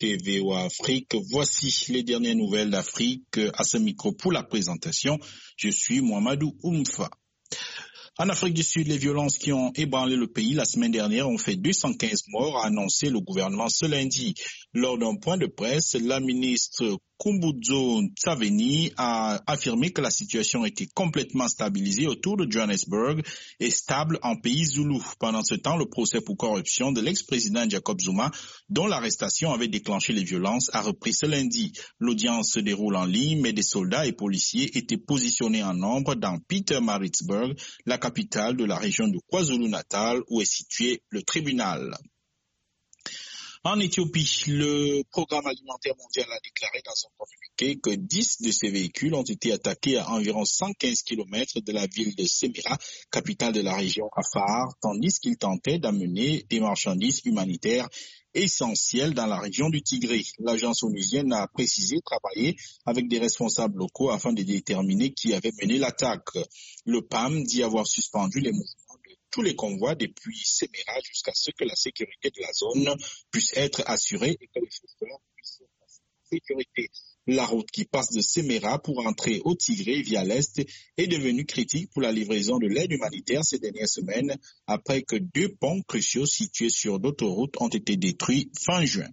écoutez VOA Afrique. Voici les dernières nouvelles d'Afrique à ce micro pour la présentation. Je suis Mohamedou Oumfa. En Afrique du Sud, les violences qui ont ébranlé le pays la semaine dernière ont fait 215 morts, a annoncé le gouvernement ce lundi. Lors d'un point de presse, la ministre Kumbudzo Ntshavheni a affirmé que la situation était complètement stabilisée autour de Johannesburg et stable en pays zoulou. Pendant ce temps, le procès pour corruption de l'ex-président Jacob Zuma, dont l'arrestation avait déclenché les violences, a repris ce lundi. L'audience se déroule en ligne, mais des soldats et policiers étaient positionnés en nombre dans Pietermaritzburg, la capitale de la région de KwaZulu-Natal, où est situé le tribunal. En Éthiopie, le Programme alimentaire mondial a déclaré dans un communiqué que 10 de ces véhicules ont été attaqués à environ 115 km de la ville de Semira, capitale de la région Afar, tandis qu'ils tentaient d'amener des marchandises humanitaires essentielles dans la région du Tigré. L'agence onusienne a précisé travailler avec des responsables locaux afin de déterminer qui avait mené l'attaque. Le PAM dit avoir suspendu les mouvements tous les convois depuis Semira jusqu'à ce que la sécurité de la zone puisse être assurée et que les chauffeurs puissent passer en sécurité. La route qui passe de Semira pour entrer au Tigré via l'Est est devenue critique pour la livraison de l'aide humanitaire ces dernières semaines après que 2 ponts cruciaux situés sur d'autres routes ont été détruits fin juin.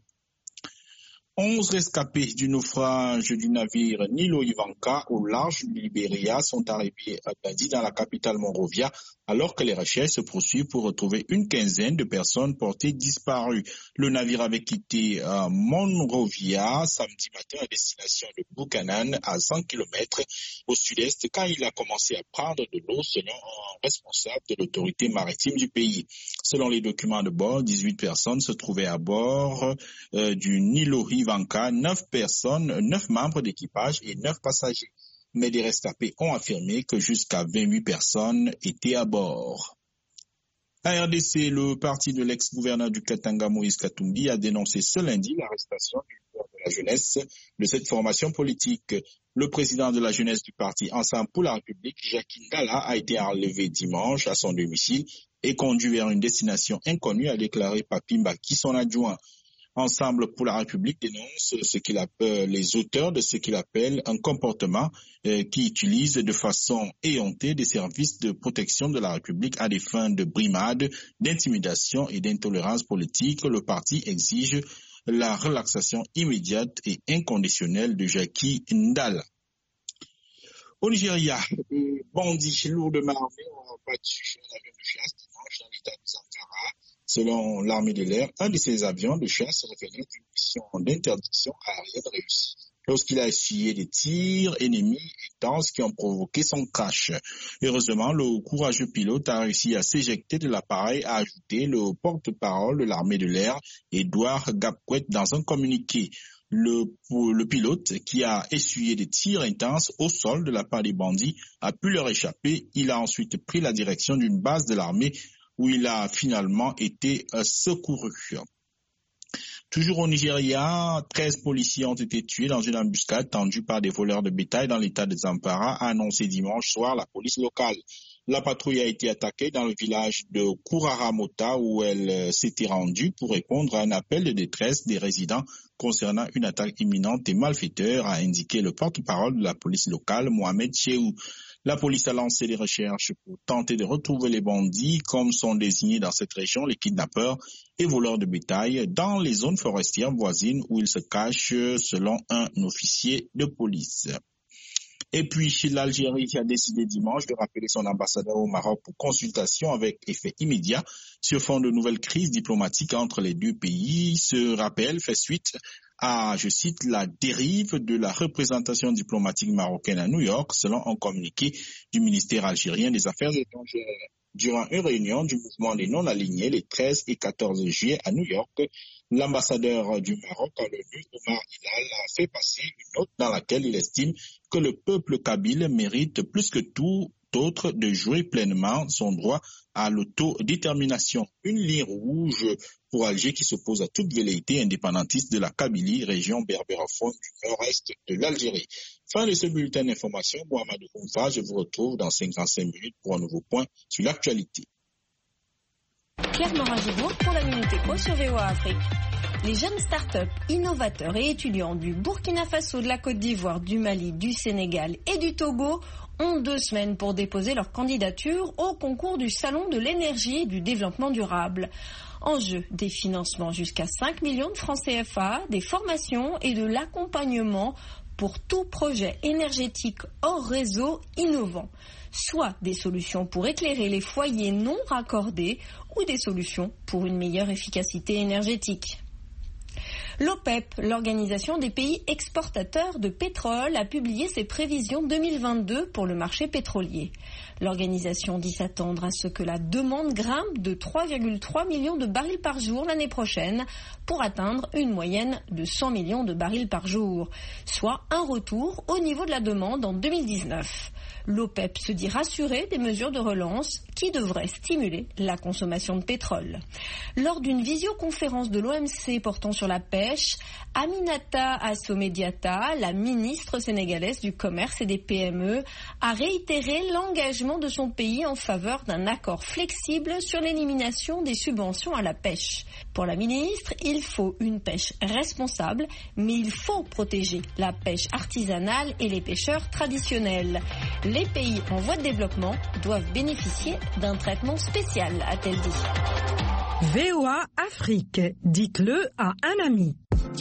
11 rescapés du naufrage du navire Nilo Ivanka au large du Libéria sont arrivés lundi dans la capitale Monrovia alors que les recherches se poursuivent pour retrouver une quinzaine de personnes portées disparues. Le navire avait quitté Monrovia samedi matin à destination de Buchanan à 100 km au sud-est quand il a commencé à prendre de l'eau selon un responsable de l'autorité maritime du pays. Selon les documents de bord, 18 personnes se trouvaient à bord du Nilo Ivanka, 9 membres d'équipage et 9 passagers. Mais des rescapés ont affirmé que jusqu'à 28 personnes étaient à bord. À RDC, le parti de l'ex-gouverneur du Katanga, Moïse Katumbi, a dénoncé ce lundi l'arrestation du leader de la jeunesse de cette formation politique. Le président de la jeunesse du parti Ensemble pour la République, Jacques Ndala, a été enlevé dimanche à son domicile et conduit vers une destination inconnue, a déclaré Papi Mbaki, son adjoint. Ensemble pour la République dénonce les auteurs de ce qu'il appelle un comportement qui utilise de façon éhontée des services de protection de la République à des fins de brimade, d'intimidation et d'intolérance politique. Le parti exige la relaxation immédiate et inconditionnelle de Jackie Ndala. Au Nigeria, des bandits lourdement armés ont battu un avion de chasse dimanche dans l'état de Zamfara. Selon l'armée de l'air, un de ces avions de chasse revenait d'une mission d'interdiction aérienne réussie lorsqu'il a essuyé des tirs ennemis intenses qui ont provoqué son crash. Heureusement, le courageux pilote a réussi à s'éjecter de l'appareil, a ajouté le porte-parole de l'armée de l'air, Edouard Gapquet, dans un communiqué. Le pilote, qui a essuyé des tirs intenses au sol de la part des bandits, a pu leur échapper. Il a ensuite pris la direction d'une base de l'armée où il a finalement été secouru. Toujours au Nigeria, 13 policiers ont été tués dans une embuscade tendue par des voleurs de bétail dans l'état de Zamfara, a annoncé dimanche soir la police locale. La patrouille a été attaquée dans le village de Kuraramota où elle s'était rendue pour répondre à un appel de détresse des résidents concernant une attaque imminente des malfaiteurs, a indiqué le porte-parole de la police locale, Mohamed Cheou. La police a lancé des recherches pour tenter de retrouver les bandits, comme sont désignés dans cette région les kidnappeurs et voleurs de bétail, dans les zones forestières voisines où ils se cachent, selon un officier de police. Et puis, l'Algérie qui a décidé dimanche de rappeler son ambassadeur au Maroc pour consultation avec effet immédiat sur fond de nouvelles crises diplomatiques entre les deux pays. Ce rappel fait suite à, je cite, la dérive de la représentation diplomatique marocaine à New York, selon un communiqué du ministère algérien des Affaires étrangères. Durant une réunion du mouvement des non-alignés les 13 et 14 juillet à New York, l'ambassadeur du Maroc à l'ONU, Omar Hilal, a fait passer une note dans laquelle il estime que le peuple kabyle mérite plus que tout autre de jouer pleinement son droit à l'autodétermination. Une ligne rouge pour Alger qui s'oppose à toute velléité indépendantiste de la Kabylie, région berbérophone du nord-est de l'Algérie. Fin de ce bulletin d'information. Mohamed Oumfa, je vous retrouve dans 55 minutes pour un nouveau point sur l'actualité. Claire Morin-Gibourg pour la Minute Éco sur VOA Afrique. Les jeunes start-up, innovateurs et étudiants du Burkina Faso, de la Côte d'Ivoire, du Mali, du Sénégal et du Togo ont 2 semaines pour déposer leur candidature au concours du Salon de l'énergie et du développement durable. En jeu, des financements jusqu'à 5 millions de francs CFA, des formations et de l'accompagnement pour tout projet énergétique hors réseau innovant. Soit des solutions pour éclairer les foyers non raccordés ou des solutions pour une meilleure efficacité énergétique. L'OPEP, l'Organisation des pays exportateurs de pétrole, a publié ses prévisions 2022 pour le marché pétrolier. L'organisation dit s'attendre à ce que la demande grimpe de 3,3 millions de barils par jour l'année prochaine pour atteindre une moyenne de 100 millions de barils par jour, soit un retour au niveau de la demande en 2019. L'OPEP se dit rassurée des mesures de relance qui devraient stimuler la consommation de pétrole. Lors d'une visioconférence de l'OMC portant sur la pêche, Aminata Assome-Diatta, la ministre sénégalaise du Commerce et des PME, a réitéré l'engagement de son pays en faveur d'un accord flexible sur l'élimination des subventions à la pêche. Pour la ministre, il faut une pêche responsable, mais il faut protéger la pêche artisanale et les pêcheurs traditionnels. Les pays en voie de développement doivent bénéficier d'un traitement spécial, a-t-elle dit. VOA Afrique, dites-le à un ami.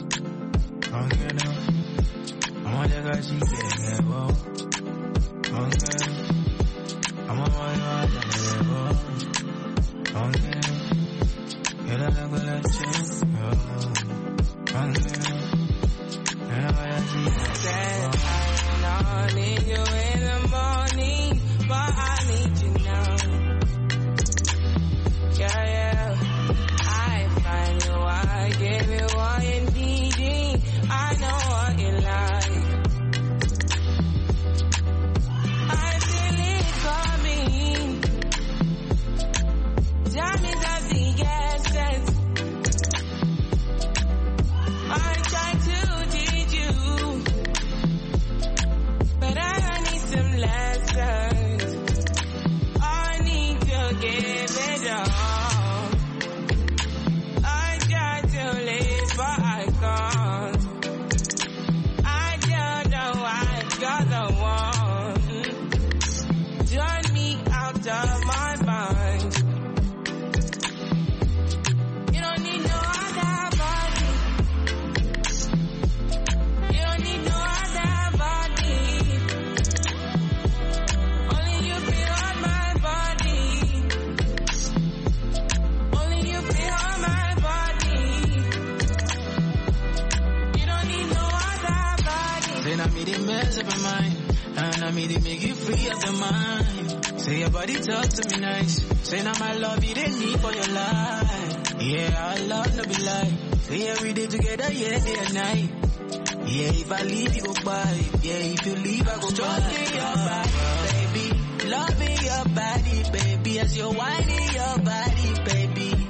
Say your body talk to me nice. Say now my love you didn't need for your life. Yeah, our love no be lie. Say every day together, yeah, day and night. Yeah, if I leave you go by. Yeah, if you leave I go stroking your body, baby. Loving your body, baby. As you're whining your body, baby.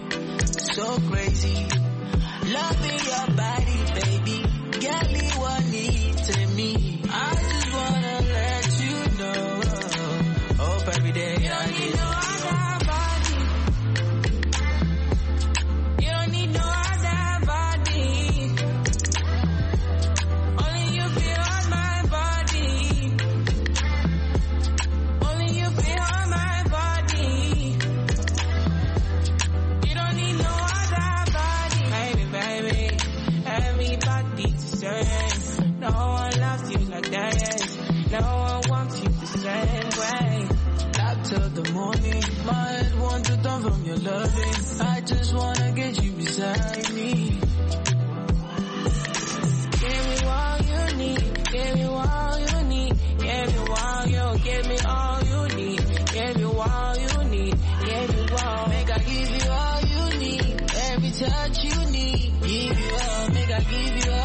So crazy. Loving your body, baby. Girl, you want need to me. I just wanna let you know. Hope every day I need no other body. You don't need no other body. Only you feel on my body. Only you feel on my body. You don't need no other body. Baby, baby, everybody the same. No one loves you like that. No one wants you the same way. Up till the morning, my head wants to turn from your loving. I just wanna get you beside me. Give me all you need, give me all you need, give me all you, give me all you need, give me all you need, give me all. Make I give you all you need, every touch you need, give you all, make I give you all.